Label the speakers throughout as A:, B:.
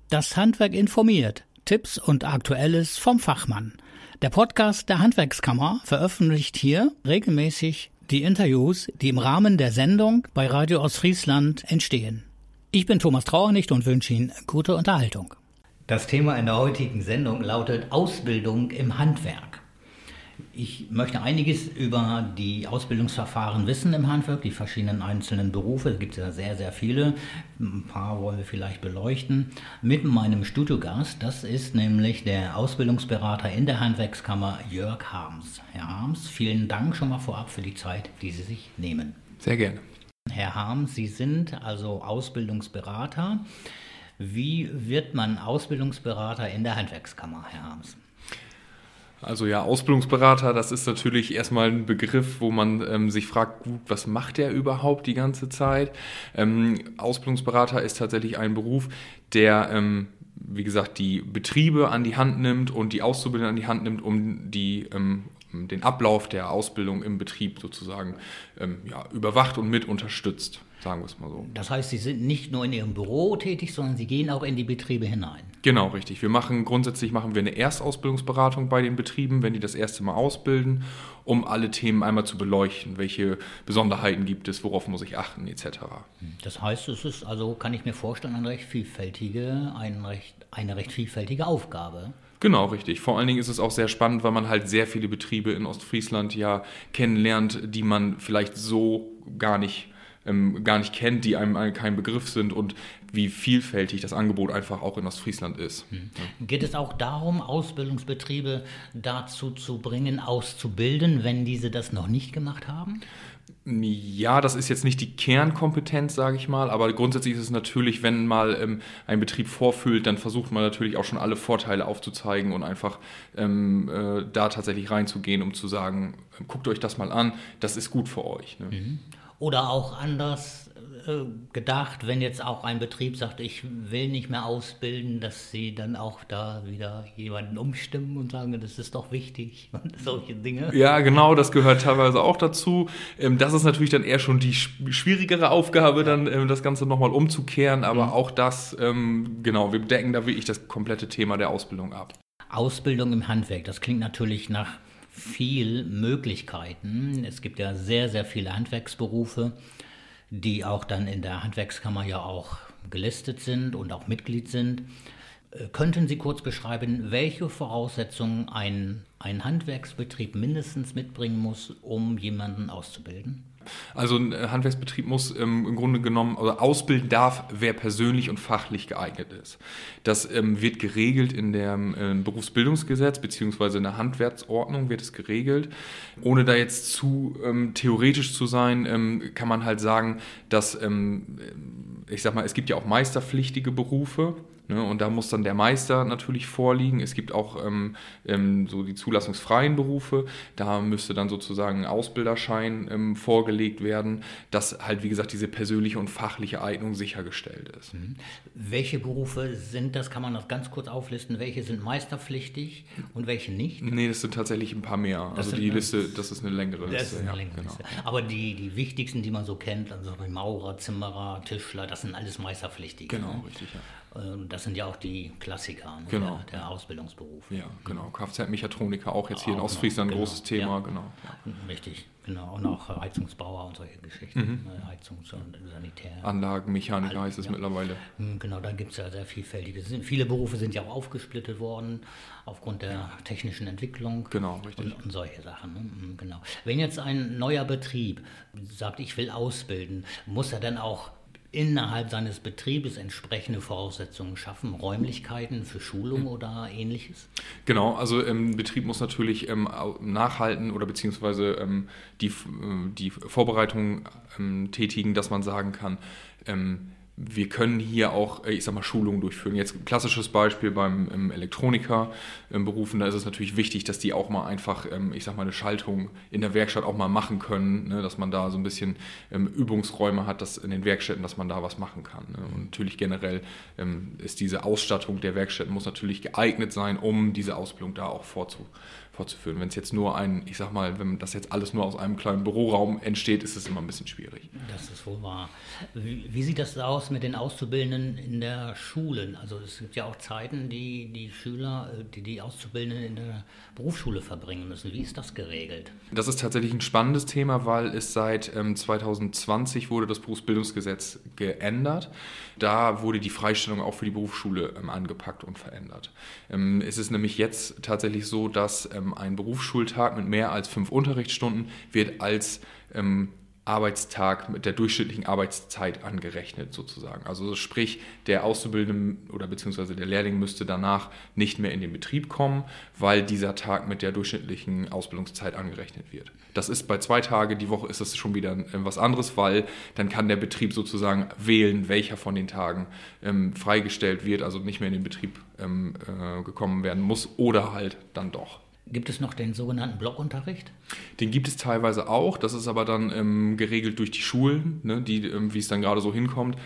A: Das Handwerk informiert. Tipps und Aktuelles vom Fachmann. Der Podcast der Handwerkskammer veröffentlicht hier regelmäßig die Interviews, die im Rahmen der Sendung bei Radio Ostfriesland entstehen. Ich bin Thomas Trauernicht und wünsche Ihnen gute Unterhaltung. Das Thema in der heutigen Sendung lautet Ausbildung im Handwerk. Ich möchte einiges über die Ausbildungsverfahren wissen im Handwerk, die verschiedenen einzelnen Berufe. Es gibt ja sehr, sehr viele. Ein paar wollen wir vielleicht beleuchten. Mit meinem Studiogast, das ist nämlich der Ausbildungsberater in der Handwerkskammer Jörg Harms. Herr Harms, vielen Dank schon mal vorab für die Zeit, die Sie sich nehmen.
B: Sehr gerne.
A: Herr Harms, Sie sind also Ausbildungsberater. Wie wird man Ausbildungsberater in der Handwerkskammer, Herr Harms?
B: Also ja, Ausbildungsberater, das ist natürlich erstmal ein Begriff, wo man sich fragt, gut, was macht der überhaupt die ganze Zeit? Ausbildungsberater ist tatsächlich ein Beruf, der, wie gesagt, die Betriebe an die Hand nimmt und die Auszubildenden an die Hand nimmt, um den Ablauf der Ausbildung im Betrieb sozusagen überwacht und mit unterstützt, sagen wir es mal so.
A: Das heißt, Sie sind nicht nur in Ihrem Büro tätig, sondern Sie gehen auch in die Betriebe hinein.
B: Genau, richtig. Grundsätzlich machen wir eine Erstausbildungsberatung bei den Betrieben, wenn die das erste Mal ausbilden, um alle Themen einmal zu beleuchten. Welche Besonderheiten gibt es, worauf muss ich achten, etc.
A: Das heißt, es ist also, kann ich mir vorstellen, eine recht vielfältige Aufgabe.
B: Genau, richtig. Vor allen Dingen ist es auch sehr spannend, weil man halt sehr viele Betriebe in Ostfriesland ja kennenlernt, die man vielleicht so gar nicht kennt, die einem kein Begriff sind und wie vielfältig das Angebot einfach auch in Ostfriesland ist.
A: Geht es auch darum, Ausbildungsbetriebe dazu zu bringen, auszubilden, wenn diese das noch nicht gemacht haben?
B: Ja, das ist jetzt nicht die Kernkompetenz, sage ich mal, aber grundsätzlich ist es natürlich, wenn mal ein Betrieb vorfühlt, dann versucht man natürlich auch schon alle Vorteile aufzuzeigen und einfach da tatsächlich reinzugehen, um zu sagen, guckt euch das mal an, das ist gut für euch. Ne?
A: Oder auch anders gedacht, wenn jetzt auch ein Betrieb sagt, ich will nicht mehr ausbilden, dass Sie dann auch da wieder jemanden umstimmen und sagen, das ist doch wichtig und solche Dinge.
B: Ja, genau, das gehört teilweise auch dazu. Das ist natürlich dann eher schon die schwierigere Aufgabe, dann das Ganze nochmal umzukehren, aber auch das, wir decken da wirklich das komplette Thema der Ausbildung ab.
A: Ausbildung im Handwerk, das klingt natürlich nach viel Möglichkeiten. Es gibt ja sehr, sehr viele Handwerksberufe, die auch dann in der Handwerkskammer ja auch gelistet sind und auch Mitglied sind. Könnten Sie kurz beschreiben, welche Voraussetzungen ein Handwerksbetrieb mindestens mitbringen muss, um jemanden auszubilden?
B: Also ein Handwerksbetrieb muss im Grunde genommen, also ausbilden darf, wer persönlich und fachlich geeignet ist. Das wird geregelt in dem Berufsbildungsgesetz beziehungsweise in der Handwerksordnung wird es geregelt. Ohne da jetzt zu theoretisch zu sein, kann man halt sagen, dass, ich sag mal, es gibt ja auch meisterpflichtige Berufe. Ne, und da muss dann der Meister natürlich vorliegen. Es gibt auch so die zulassungsfreien Berufe. Da müsste dann sozusagen ein Ausbilderschein vorgelegt werden, dass halt, wie gesagt, diese persönliche und fachliche Eignung sichergestellt ist.
A: Welche Berufe sind das? Kann man das ganz kurz auflisten? Welche sind meisterpflichtig und welche nicht?
B: Nee, das sind tatsächlich ein paar mehr. Also die Liste, das ist eine längere Liste.
A: Das ist eine längere Liste. Aber die wichtigsten, die man so kennt, also Maurer, Zimmerer, Tischler, das sind alles meisterpflichtige.
B: Genau, richtig, ja.
A: Das sind ja auch die Klassiker der Ausbildungsberufe.
B: Ja, genau. Kfz-Mechatroniker, auch jetzt hier in Ostfriesland ein großes Thema. Genau. Ja.
A: Richtig, genau. Und auch Heizungsbauer und solche Geschichten. Heizungs- und Sanitär.
B: Anlagenmechaniker heißt es mittlerweile.
A: Genau, da gibt es ja sehr vielfältige. Viele Berufe sind ja auch aufgesplittet worden aufgrund der technischen Entwicklung.
B: Genau, richtig.
A: Und solche Sachen. Ne? Genau. Wenn jetzt ein neuer Betrieb sagt, ich will ausbilden, muss er dann auch innerhalb seines Betriebes entsprechende Voraussetzungen schaffen, Räumlichkeiten für Schulung oder Ähnliches?
B: Genau, also Betrieb muss natürlich nachhalten oder beziehungsweise die Vorbereitung tätigen, dass man sagen kann, wir können hier auch, Schulungen durchführen. Jetzt ein klassisches Beispiel beim Elektroniker-Berufen, da ist es natürlich wichtig, dass die auch mal einfach, eine Schaltung in der Werkstatt auch mal machen können, ne? Dass man da so ein bisschen Übungsräume hat, dass in den Werkstätten, dass man da was machen kann. Ne? Und natürlich generell ist diese Ausstattung der Werkstätten muss natürlich geeignet sein, um diese Ausbildung da auch fortzuführen. Wenn es jetzt nur wenn das jetzt alles nur aus einem kleinen Büroraum entsteht, ist es immer ein bisschen schwierig.
A: Das ist wohl wahr. Wie sieht das aus mit den Auszubildenden in der Schule? Also es gibt ja auch Zeiten, die Schüler, die Auszubildenden in der Berufsschule verbringen müssen. Wie ist das geregelt?
B: Das ist tatsächlich ein spannendes Thema, weil es seit 2020 wurde das Berufsbildungsgesetz geändert. Da wurde die Freistellung auch für die Berufsschule angepackt und verändert. Es ist nämlich jetzt tatsächlich so, dass ein Berufsschultag mit mehr als 5 Unterrichtsstunden wird als Arbeitstag mit der durchschnittlichen Arbeitszeit angerechnet sozusagen. Also sprich, der Auszubildende oder beziehungsweise der Lehrling müsste danach nicht mehr in den Betrieb kommen, weil dieser Tag mit der durchschnittlichen Ausbildungszeit angerechnet wird. Das ist bei 2 Tagen die Woche ist das schon wieder was anderes, weil dann kann der Betrieb sozusagen wählen, welcher von den Tagen freigestellt wird, also nicht mehr in den Betrieb gekommen werden muss oder halt dann doch.
A: Gibt es noch den sogenannten Blockunterricht?
B: Den gibt es teilweise auch, das ist aber dann geregelt durch die Schulen, ne, wie es dann gerade so hinkommt,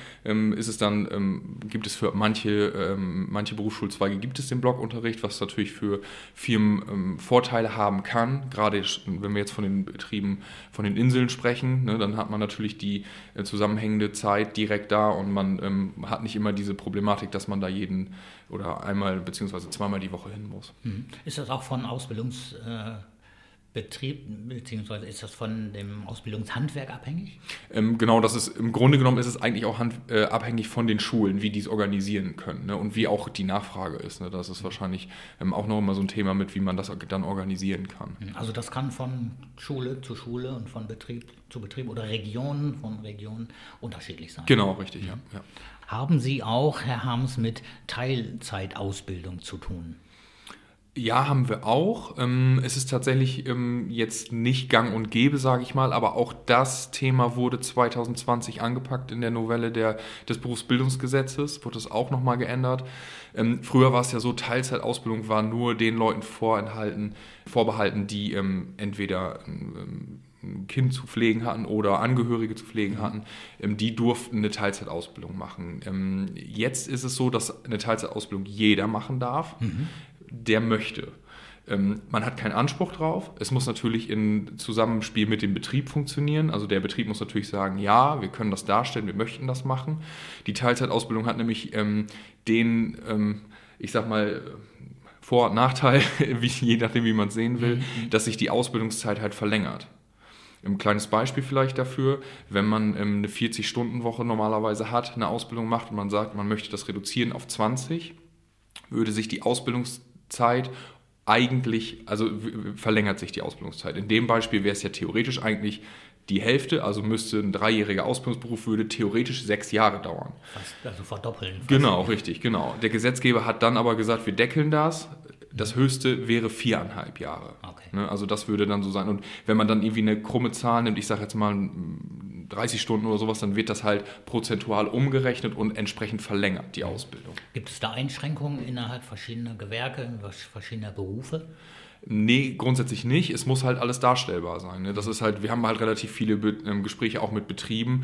B: gibt es für manche Berufsschulzweige gibt es den Blockunterricht, was natürlich für Firmen Vorteile haben kann, gerade wenn wir jetzt von den Betrieben, von den Inseln sprechen, ne, dann hat man natürlich die zusammenhängende Zeit direkt da und man hat nicht immer diese Problematik, dass man da jeden oder einmal bzw. zweimal die Woche hin muss.
A: Ist das auch von Ausbildungsbetrieb, beziehungsweise ist das von dem Ausbildungshandwerk abhängig?
B: Genau, im Grunde genommen ist es eigentlich auch abhängig von den Schulen, wie die es organisieren können, ne, und wie auch die Nachfrage ist. Ne. Das ist wahrscheinlich auch noch immer so ein Thema mit, wie man das dann organisieren kann.
A: Also das kann von Schule zu Schule und von Betrieb zu Betrieb oder von Regionen unterschiedlich sein.
B: Genau, richtig, ja.
A: Haben Sie auch, Herr Harms, mit Teilzeitausbildung zu tun?
B: Ja, haben wir auch. Es ist tatsächlich jetzt nicht gang und gäbe, sage ich mal, aber auch das Thema wurde 2020 angepackt in der Novelle des Berufsbildungsgesetzes, wurde es auch nochmal geändert. Früher war es ja so, Teilzeitausbildung war nur den Leuten vorbehalten, die entweder ein Kind zu pflegen hatten oder Angehörige zu pflegen hatten, die durften eine Teilzeitausbildung machen. Jetzt ist es so, dass eine Teilzeitausbildung jeder machen darf, der möchte. Man hat keinen Anspruch drauf. Es muss natürlich in Zusammenspiel mit dem Betrieb funktionieren. Also der Betrieb muss natürlich sagen, ja, wir können das darstellen, wir möchten das machen. Die Teilzeitausbildung hat nämlich Vor- und Nachteil, je nachdem, wie man es sehen will, dass sich die Ausbildungszeit halt verlängert. Ein kleines Beispiel vielleicht dafür, wenn man eine 40-Stunden-Woche normalerweise hat, eine Ausbildung macht und man sagt, man möchte das reduzieren auf 20, würde sich die Ausbildungszeit verlängert sich die Ausbildungszeit. In dem Beispiel wäre es ja theoretisch eigentlich die Hälfte, also müsste ein 3-jähriger Ausbildungsberuf würde theoretisch 6 Jahre dauern.
A: Also verdoppeln.
B: Genau, richtig, genau. Der Gesetzgeber hat dann aber gesagt, wir deckeln das. Das höchste wäre 4,5 Jahre.
A: Okay.
B: Ne, also das würde dann so sein. Und wenn man dann irgendwie eine krumme Zahl nimmt, ich sage jetzt mal 30 Stunden oder sowas, dann wird das halt prozentual umgerechnet und entsprechend verlängert, die Ausbildung.
A: Gibt es da Einschränkungen innerhalb verschiedener Gewerke, verschiedener Berufe?
B: Nee, grundsätzlich nicht. Es muss halt alles darstellbar sein. Ne? Das ist halt, wir haben halt relativ viele Gespräche auch mit Betrieben.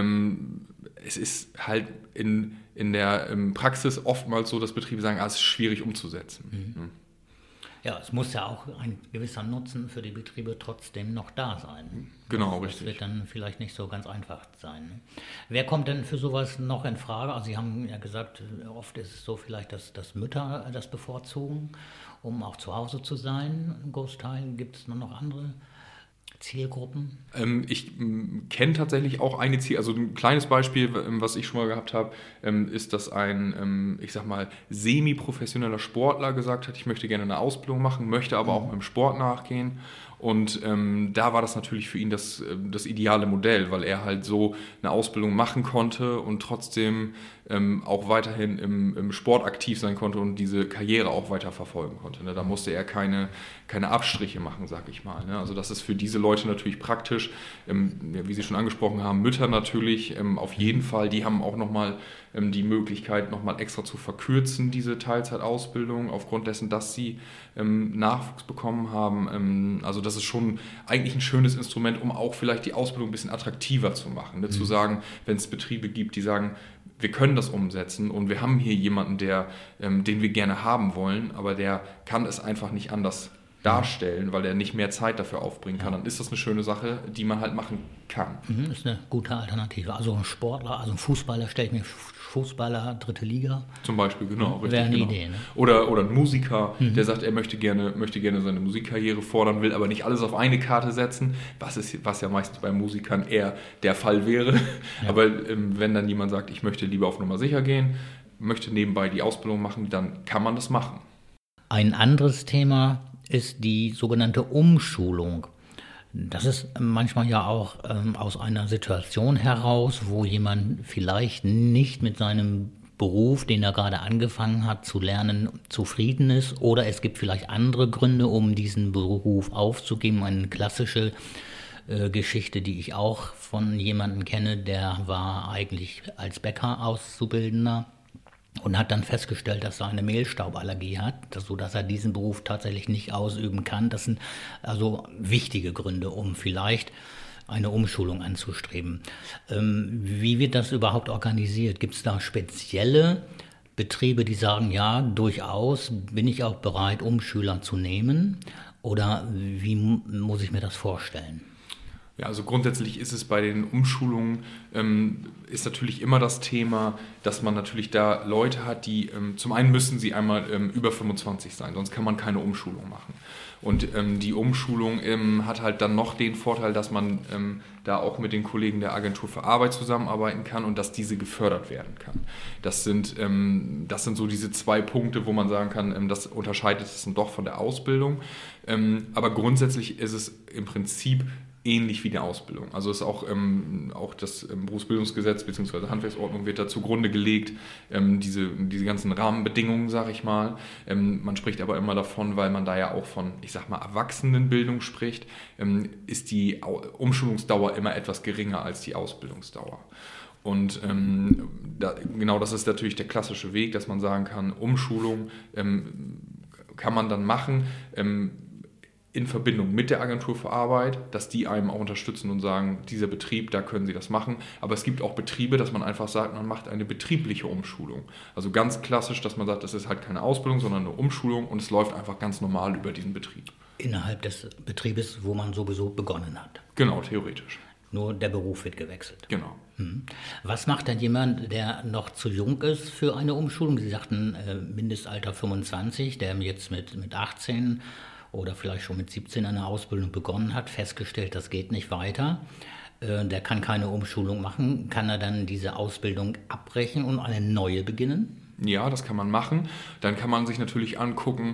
B: Es ist halt in der Praxis oftmals so, dass Betriebe sagen, es ist schwierig umzusetzen.
A: Ja, es muss ja auch ein gewisser Nutzen für die Betriebe trotzdem noch da sein.
B: Genau,
A: das
B: richtig.
A: Das wird dann vielleicht nicht so ganz einfach sein. Ne? Wer kommt denn für sowas noch in Frage? Also Sie haben ja gesagt, oft ist es so vielleicht, dass Mütter das bevorzugen, um auch zu Hause zu sein. Ein Großteil. Gibt es noch andere Zielgruppen?
B: Ich kenne tatsächlich auch eine also ein kleines Beispiel, was ich schon mal gehabt habe, ist, dass ein, semi-professioneller Sportler gesagt hat, ich möchte gerne eine Ausbildung machen, möchte aber auch meinem Sport nachgehen. Und da war das natürlich für ihn das ideale Modell, weil er halt so eine Ausbildung machen konnte und trotzdem auch weiterhin im Sport aktiv sein konnte und diese Karriere auch weiter verfolgen konnte. Ne? Da musste er keine Abstriche machen, sag ich mal. Ne? Also das ist für diese Leute natürlich praktisch. Wie Sie schon angesprochen haben, Mütter natürlich auf jeden Fall. Die haben auch nochmal die Möglichkeit, nochmal extra zu verkürzen, diese Teilzeitausbildung, aufgrund dessen, dass sie Nachwuchs bekommen haben. Also das ist schon eigentlich ein schönes Instrument, um auch vielleicht die Ausbildung ein bisschen attraktiver zu machen. Ne? Zu sagen, wenn es Betriebe gibt, die sagen, wir können das umsetzen und wir haben hier jemanden, den wir gerne haben wollen, aber der kann es einfach nicht anders darstellen, weil er nicht mehr Zeit dafür aufbringen kann, dann ist das eine schöne Sache, die man halt machen kann.
A: Ist eine gute Alternative. Also ein Sportler, also ein Fußballer, stelle ich mir Fußballer, 3. Liga.
B: Zum Beispiel, genau. Richtig,
A: wäre eine
B: genau.
A: Idee. Ne?
B: Oder ein Musiker, der sagt, er möchte gerne seine Musikkarriere fordern, will aber nicht alles auf eine Karte setzen, was ja meistens bei Musikern eher der Fall wäre. Ja. Aber wenn dann jemand sagt, ich möchte lieber auf Nummer sicher gehen, möchte nebenbei die Ausbildung machen, dann kann man das machen.
A: Ein anderes Thema ist die sogenannte Umschulung. Das ist manchmal ja auch aus einer Situation heraus, wo jemand vielleicht nicht mit seinem Beruf, den er gerade angefangen hat zu lernen, zufrieden ist. Oder es gibt vielleicht andere Gründe, um diesen Beruf aufzugeben. Eine klassische Geschichte, die ich auch von jemandem kenne, der war eigentlich als Bäcker Auszubildender und hat dann festgestellt, dass er eine Mehlstauballergie hat, sodass er diesen Beruf tatsächlich nicht ausüben kann. Das sind also wichtige Gründe, um vielleicht eine Umschulung anzustreben. Wie wird das überhaupt organisiert? Gibt es da spezielle Betriebe, die sagen, ja, durchaus bin ich auch bereit, Umschüler zu nehmen? Oder wie muss ich mir das vorstellen?
B: Ja, also grundsätzlich ist es bei den Umschulungen, ist natürlich immer das Thema, dass man natürlich da Leute hat, die, zum einen müssen sie einmal über 25 sein, sonst kann man keine Umschulung machen. Und die Umschulung hat halt dann noch den Vorteil, dass man da auch mit den Kollegen der Agentur für Arbeit zusammenarbeiten kann und dass diese gefördert werden kann. Das sind so diese 2 Punkte, wo man sagen kann, das unterscheidet es dann doch von der Ausbildung. Aber grundsätzlich ist es im Prinzip ähnlich wie die Ausbildung. Also ist auch das Berufsbildungsgesetz bzw. Handwerksordnung wird da zugrunde gelegt, diese ganzen Rahmenbedingungen, sage ich mal. Man spricht aber immer davon, weil man da ja auch von, ich sag mal, Erwachsenenbildung spricht, ist die Umschulungsdauer immer etwas geringer als die Ausbildungsdauer. Und genau das ist natürlich der klassische Weg, dass man sagen kann, Umschulung kann man dann machen, in Verbindung mit der Agentur für Arbeit, dass die einem auch unterstützen und sagen, dieser Betrieb, da können Sie das machen. Aber es gibt auch Betriebe, dass man einfach sagt, man macht eine betriebliche Umschulung. Also ganz klassisch, dass man sagt, das ist halt keine Ausbildung, sondern eine Umschulung und es läuft einfach ganz normal über diesen Betrieb.
A: Innerhalb des Betriebes, wo man sowieso begonnen hat.
B: Genau, theoretisch.
A: Nur der Beruf wird gewechselt.
B: Genau.
A: Was macht denn jemand, der noch zu jung ist für eine Umschulung? Sie sagten Mindestalter 25, der jetzt mit 18 oder vielleicht schon mit 17 eine Ausbildung begonnen hat, festgestellt, das geht nicht weiter, der kann keine Umschulung machen, kann er dann diese Ausbildung abbrechen und eine neue beginnen?
B: Ja, das kann man machen. Dann kann man sich natürlich angucken,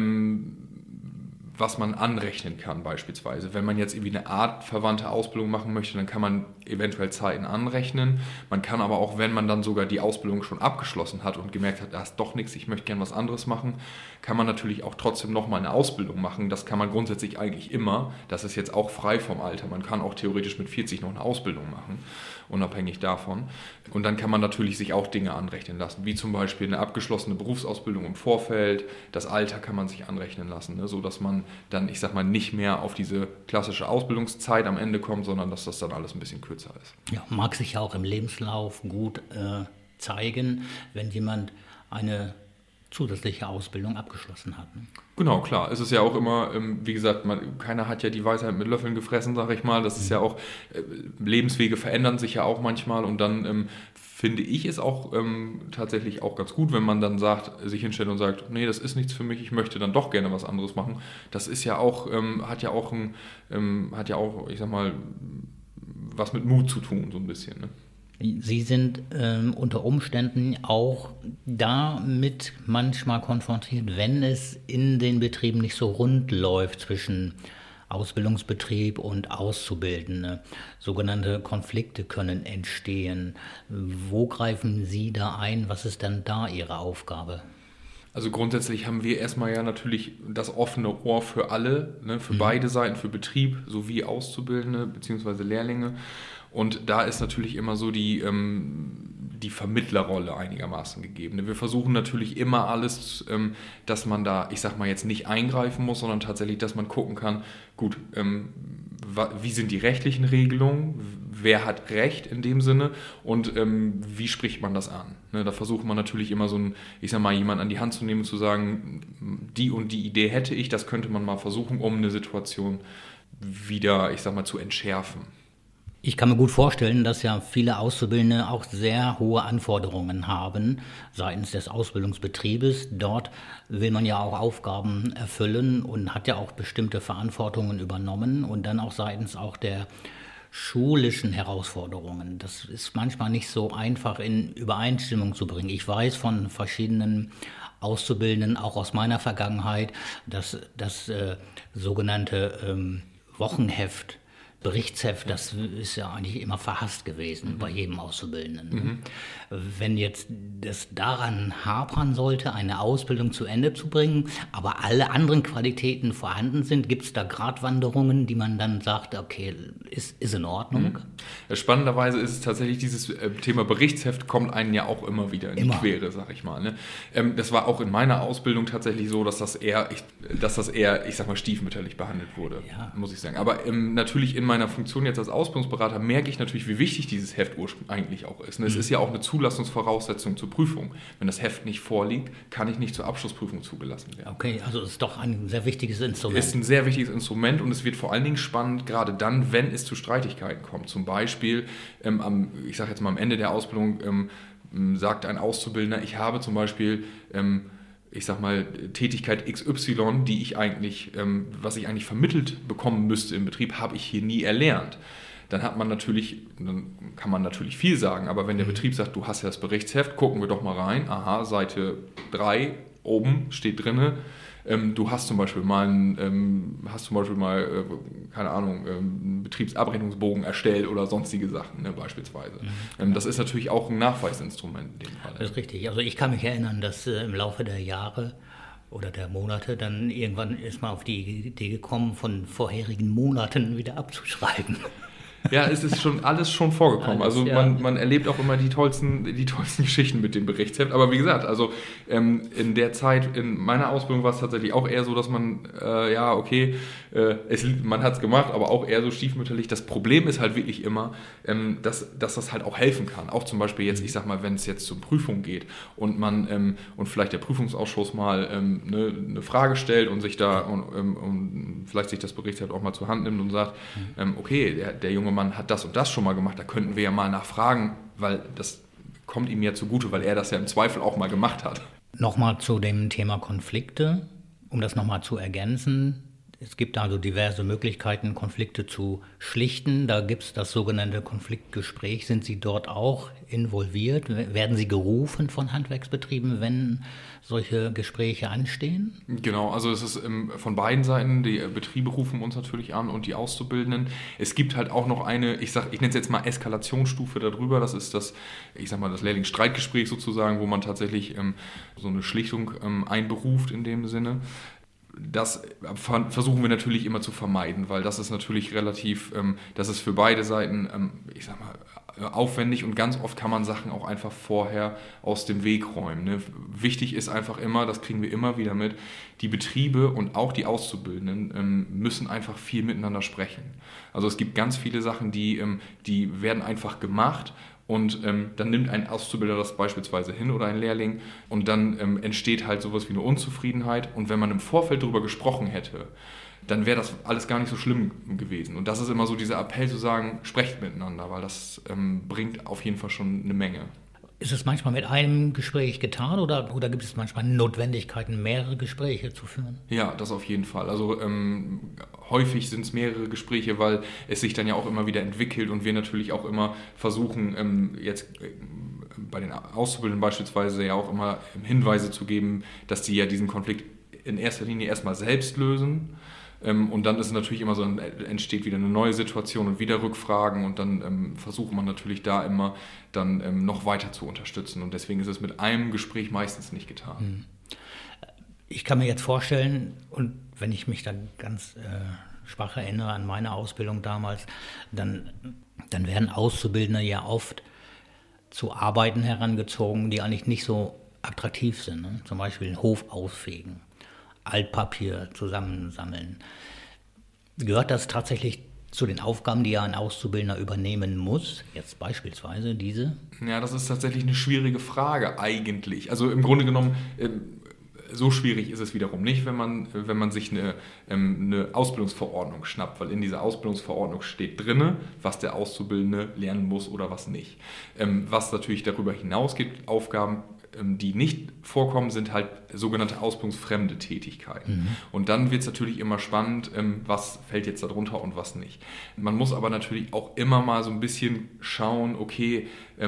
B: was man anrechnen kann beispielsweise. Wenn man jetzt irgendwie eine artverwandte Ausbildung machen möchte, dann kann man eventuell Zeiten anrechnen. Man kann aber auch, wenn man dann sogar die Ausbildung schon abgeschlossen hat und gemerkt hat, da ist doch nichts, ich möchte gerne was anderes machen, kann man natürlich auch trotzdem nochmal eine Ausbildung machen. Das kann man grundsätzlich eigentlich immer. Das ist jetzt auch frei vom Alter. Man kann auch theoretisch mit 40 noch eine Ausbildung machen, unabhängig davon. Und dann kann man natürlich sich auch Dinge anrechnen lassen, wie zum Beispiel eine abgeschlossene Berufsausbildung im Vorfeld. Das Alter kann man sich anrechnen lassen, ne, sodass man dann, ich sag mal, nicht mehr auf diese klassische Ausbildungszeit am Ende kommt, sondern dass das dann alles ein bisschen kürzer ist.
A: Ja, mag sich ja auch im Lebenslauf gut zeigen, wenn jemand eine zusätzliche Ausbildung abgeschlossen hat. Ne?
B: Genau, klar. Es ist ja auch immer, wie gesagt, keiner hat ja die Weisheit mit Löffeln gefressen, sage ich mal. Das ist ja auch, Lebenswege verändern sich ja auch manchmal und dann finde ich es auch tatsächlich auch ganz gut, wenn man dann sich hinstellt und sagt, nee, das ist nichts für mich, ich möchte dann doch gerne was anderes machen. Das ist ja auch, hat ja auch, ich sag mal, was mit Mut zu tun, so ein bisschen, ne?
A: Sie sind unter Umständen auch damit manchmal konfrontiert, wenn es in den Betrieben nicht so rund läuft zwischen Ausbildungsbetrieb und Auszubildende. Sogenannte Konflikte können entstehen. Wo greifen Sie da ein? Was ist dann da Ihre Aufgabe?
B: Also grundsätzlich haben wir erstmal ja natürlich das offene Ohr für alle, ne, für beide Seiten, für Betrieb sowie Auszubildende bzw. Lehrlinge. Und da ist natürlich immer so die Vermittlerrolle einigermaßen gegeben. Wir versuchen natürlich immer alles, dass man da, ich sag mal jetzt nicht eingreifen muss, sondern tatsächlich, dass man gucken kann, gut, wie sind die rechtlichen Regelungen, wer hat Recht in dem Sinne und wie spricht man das an? Ne, da versucht man natürlich immer so jemanden an die Hand zu nehmen und zu sagen, die und die Idee hätte ich, das könnte man mal versuchen, um eine Situation wieder, zu entschärfen.
A: Ich kann mir gut vorstellen, dass ja viele Auszubildende auch sehr hohe Anforderungen haben seitens des Ausbildungsbetriebes. Dort will man ja auch Aufgaben erfüllen und hat ja auch bestimmte Verantwortungen übernommen und dann auch seitens auch der schulischen Herausforderungen. Das ist manchmal nicht so einfach in Übereinstimmung zu bringen. Ich weiß von verschiedenen Auszubildenden, auch aus meiner Vergangenheit, dass das sogenannte Wochenheft, Berichtsheft, das ist ja eigentlich immer verhasst gewesen bei jedem Auszubildenden. Wenn jetzt das daran hapern sollte, eine Ausbildung zu Ende zu bringen, aber alle anderen Qualitäten vorhanden sind, gibt es da Gratwanderungen, die man dann sagt, okay, ist in Ordnung?
B: Spannenderweise ist es tatsächlich, dieses Thema Berichtsheft kommt einen ja auch immer wieder in die Quere, sag ich mal. Ne? Das war auch in meiner Ausbildung tatsächlich so, dass das eher, stiefmütterlich behandelt wurde, muss ich sagen. Aber natürlich in meiner Funktion jetzt als Ausbildungsberater merke ich natürlich, wie wichtig dieses Heft eigentlich auch ist. Es ist ja auch eine Zulassungsvoraussetzung zur Prüfung. Wenn das Heft nicht vorliegt, kann ich nicht zur Abschlussprüfung zugelassen werden.
A: Okay, also es ist doch ein sehr wichtiges Instrument.
B: Es ist ein sehr wichtiges Instrument und es wird vor allen Dingen spannend, gerade dann, wenn es zu Streitigkeiten kommt. Zum Beispiel, am Ende der Ausbildung sagt ein Auszubildender, ich habe zum Beispiel Tätigkeit XY, die ich eigentlich, was ich eigentlich vermittelt bekommen müsste im Betrieb, habe ich hier nie erlernt. Dann kann man natürlich viel sagen, aber wenn der Betrieb sagt, du hast ja das Berichtsheft, gucken wir doch mal rein, aha, Seite 3, oben steht drinne, du hast zum Beispiel mal einen Betriebsabrechnungsbogen erstellt oder sonstige Sachen, ne, beispielsweise. Das ist natürlich auch ein Nachweisinstrument in dem Fall.
A: Das ist richtig. Also ich kann mich erinnern, dass im Laufe der Jahre oder der Monate dann irgendwann ist man auf die Idee gekommen, von vorherigen Monaten wieder abzuschreiben.
B: Ja, es ist alles schon vorgekommen. Man erlebt auch immer die tollsten Geschichten mit dem Berichtsheft. Aber wie gesagt, in der Zeit, in meiner Ausbildung war es tatsächlich auch eher so, dass man, man hat es gemacht, aber auch eher so stiefmütterlich. Das Problem ist halt wirklich immer, dass das halt auch helfen kann. Auch zum Beispiel jetzt, wenn es jetzt zur Prüfung geht und man und vielleicht der Prüfungsausschuss mal eine Frage stellt und sich da und vielleicht sich das Berichtsheft auch mal zur Hand nimmt und sagt, der junge Mann hat das und das schon mal gemacht, da könnten wir ja mal nachfragen, weil das kommt ihm ja zugute, weil er das ja im Zweifel auch mal gemacht hat.
A: Nochmal zu dem Thema Konflikte, um das nochmal zu ergänzen. Es gibt also diverse Möglichkeiten, Konflikte zu schlichten. Da gibt es das sogenannte Konfliktgespräch. Sind Sie dort auch involviert? Werden Sie gerufen von Handwerksbetrieben, wenn solche Gespräche anstehen?
B: Genau, also es ist von beiden Seiten, die Betriebe rufen uns natürlich an und die Auszubildenden. Es gibt halt auch noch eine, ich nenne es jetzt mal Eskalationsstufe darüber, das ist das Lehrlingsstreitgespräch sozusagen, wo man tatsächlich so eine Schlichtung einberuft in dem Sinne. Das versuchen wir natürlich immer zu vermeiden, weil das ist natürlich relativ, das ist für beide Seiten, aufwendig und ganz oft kann man Sachen auch einfach vorher aus dem Weg räumen. Ne? Wichtig ist einfach immer, das kriegen wir immer wieder mit, die Betriebe und auch die Auszubildenden müssen einfach viel miteinander sprechen. Also es gibt ganz viele Sachen, die werden einfach gemacht. Und dann nimmt ein Auszubildender das beispielsweise hin oder ein Lehrling und dann entsteht halt sowas wie eine Unzufriedenheit. Und wenn man im Vorfeld darüber gesprochen hätte, dann wäre das alles gar nicht so schlimm gewesen. Und das ist immer so dieser Appell zu sagen, sprecht miteinander, weil das bringt auf jeden Fall schon eine Menge.
A: Ist es manchmal mit einem Gespräch getan oder gibt es manchmal Notwendigkeiten, mehrere Gespräche zu führen?
B: Ja, das auf jeden Fall. Also häufig sind es mehrere Gespräche, weil es sich dann ja auch immer wieder entwickelt und wir natürlich auch immer versuchen, bei den Auszubildenden beispielsweise ja auch immer Hinweise zu geben, dass die ja diesen Konflikt in erster Linie erstmal selbst lösen. Und dann ist es natürlich immer so, entsteht wieder eine neue Situation und wieder Rückfragen und dann versucht man natürlich da immer dann noch weiter zu unterstützen und deswegen ist es mit einem Gespräch meistens nicht getan.
A: Ich kann mir jetzt vorstellen, und wenn ich mich dann ganz schwach erinnere an meine Ausbildung damals, dann werden Auszubildende ja oft zu Arbeiten herangezogen, die eigentlich nicht so attraktiv sind. Ne? Zum Beispiel den Hof ausfegen, Altpapier zusammensammeln. Gehört das tatsächlich zu den Aufgaben, die ja ein Auszubildender übernehmen muss, jetzt beispielsweise diese?
B: Ja, das ist tatsächlich eine schwierige Frage eigentlich. Also im Grunde genommen, so schwierig ist es wiederum nicht, wenn man sich eine Ausbildungsverordnung schnappt, weil in dieser Ausbildungsverordnung steht drin, was der Auszubildende lernen muss oder was nicht. Was natürlich darüber hinausgeht, Aufgaben, die nicht vorkommen, sind halt sogenannte ausbildungsfremde Tätigkeiten. Mhm. Und dann wird es natürlich immer spannend, was fällt jetzt darunter und was nicht. Man muss aber natürlich auch immer mal so ein bisschen schauen, okay,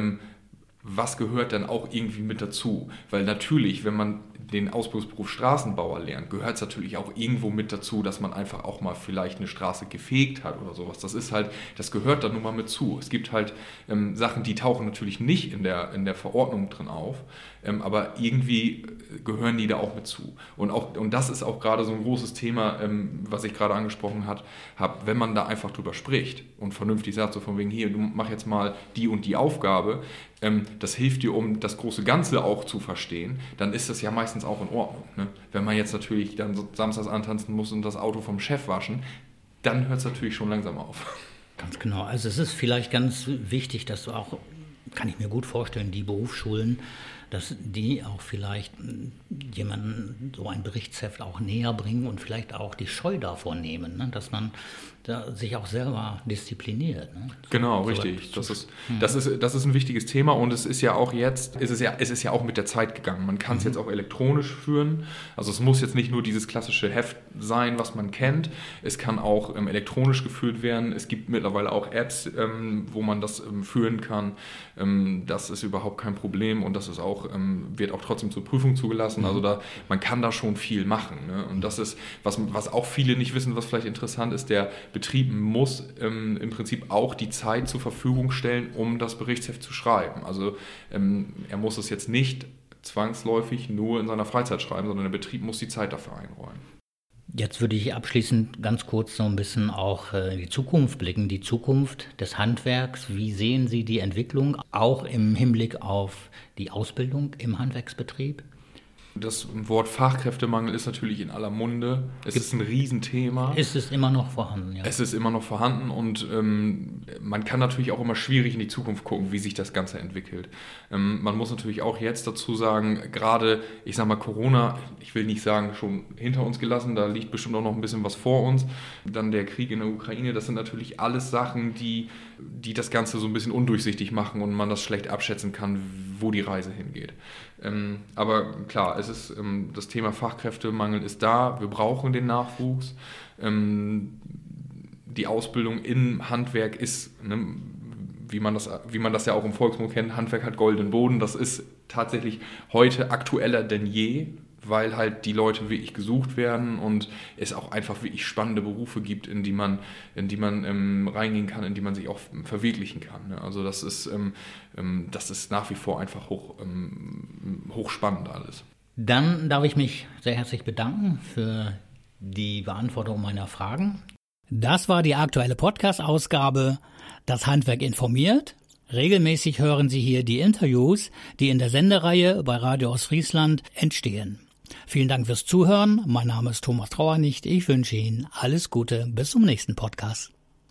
B: was gehört dann auch irgendwie mit dazu? Weil natürlich, wenn man den Ausbildungsberuf Straßenbauer lernt, gehört es natürlich auch irgendwo mit dazu, dass man einfach auch mal vielleicht eine Straße gefegt hat oder sowas. Das gehört dann nun mal mit zu. Es gibt halt Sachen, die tauchen natürlich nicht in der Verordnung drin auf, aber irgendwie gehören die da auch mit zu. Und das ist auch gerade so ein großes Thema, was ich gerade angesprochen habe, wenn man da einfach drüber spricht und vernünftig sagt, so von wegen, hier, du mach jetzt mal die und die Aufgabe, das hilft dir, um das große Ganze auch zu verstehen, dann ist das ja meistens auch in Ordnung. Ne? Wenn man jetzt natürlich dann samstags antanzen muss und das Auto vom Chef waschen, dann hört es natürlich schon langsam auf.
A: Ganz genau. Also es ist vielleicht ganz wichtig, dass du auch, kann ich mir gut vorstellen, die Berufsschulen, dass die auch vielleicht jemanden so ein Berichtsheft auch näher bringen und vielleicht auch die Scheu davor nehmen, ne? Dass man da sich auch selber diszipliniert. Ne?
B: Genau, so richtig. Das ist ein wichtiges Thema und es ist ja auch jetzt, es ist ja auch mit der Zeit gegangen. Man kann es jetzt auch elektronisch führen. Also es muss jetzt nicht nur dieses klassische Heft sein, was man kennt. Es kann auch elektronisch geführt werden. Es gibt mittlerweile auch Apps, wo man das führen kann. Das ist überhaupt kein Problem und das ist auch, wird auch trotzdem zur Prüfung zugelassen. Also man kann da schon viel machen. Ne? Und das ist, was auch viele nicht wissen, was vielleicht interessant ist, der Betrieb muss im Prinzip auch die Zeit zur Verfügung stellen, um das Berichtsheft zu schreiben. Also er muss es jetzt nicht zwangsläufig nur in seiner Freizeit schreiben, sondern der Betrieb muss die Zeit dafür einräumen.
A: Jetzt würde ich abschließend ganz kurz so ein bisschen auch in die Zukunft blicken, die Zukunft des Handwerks. Wie sehen Sie die Entwicklung, auch im Hinblick auf die Ausbildung im Handwerksbetrieb?
B: Das Wort Fachkräftemangel ist natürlich in aller Munde. Es ist ein Riesenthema.
A: Ist es immer noch vorhanden? Ja.
B: Es ist immer noch vorhanden und man kann natürlich auch immer schwierig in die Zukunft gucken, wie sich das Ganze entwickelt. Man muss natürlich auch jetzt dazu sagen, gerade, ich sag mal, Corona, ich will nicht sagen, schon hinter uns gelassen, da liegt bestimmt auch noch ein bisschen was vor uns. Dann der Krieg in der Ukraine, das sind natürlich alles Sachen, die das Ganze so ein bisschen undurchsichtig machen und man das schlecht abschätzen kann, wo die Reise hingeht. Aber klar, das Thema Fachkräftemangel ist da, wir brauchen den Nachwuchs. Die Ausbildung im Handwerk ist, ne, wie man das ja auch im Volksmund kennt, Handwerk hat goldenen Boden. Das ist tatsächlich heute aktueller denn je, weil halt die Leute wirklich gesucht werden und es auch einfach wirklich spannende Berufe gibt, in die man reingehen kann, in die man sich auch verwirklichen kann. Ne? Also das ist nach wie vor einfach hochspannend alles.
A: Dann darf ich mich sehr herzlich bedanken für die Beantwortung meiner Fragen. Das war die aktuelle Podcast-Ausgabe Das Handwerk informiert. Regelmäßig hören Sie hier die Interviews, die in der Sendereihe bei Radio Ostfriesland entstehen. Vielen Dank fürs Zuhören. Mein Name ist Thomas Trauernicht. Ich wünsche Ihnen alles Gute. Bis zum nächsten Podcast.